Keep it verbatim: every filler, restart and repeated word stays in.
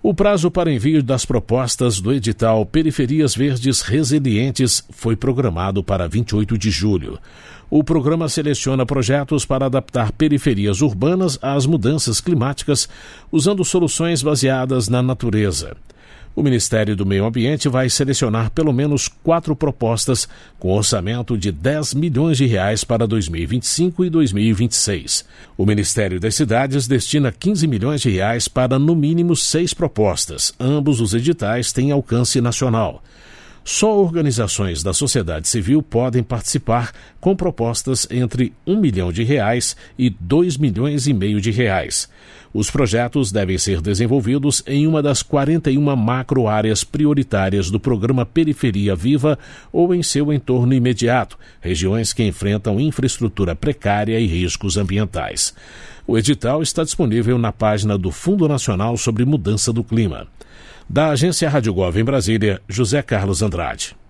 O prazo para envio das propostas do edital Periferias Verdes Resilientes foi programado para vinte e oito de julho. O programa seleciona projetos para adaptar periferias urbanas às mudanças climáticas, usando soluções baseadas na natureza. O Ministério do Meio Ambiente vai selecionar pelo menos quatro propostas com orçamento de dez milhões de reais para dois mil e vinte e cinco e dois mil e vinte e seis. O Ministério das Cidades destina quinze milhões de reais para, no mínimo, seis propostas. Ambos os editais têm alcance nacional. Só organizações da sociedade civil podem participar com propostas entre um milhão de reais e dois milhões e meio de reais. Os projetos devem ser desenvolvidos em uma das quarenta e uma macro-áreas prioritárias do programa Periferia Viva ou em seu entorno imediato, regiões que enfrentam infraestrutura precária e riscos ambientais. O edital está disponível na página do Fundo Nacional sobre Mudança do Clima. Da Agência Rádio Gov em Brasília, José Carlos Andrade.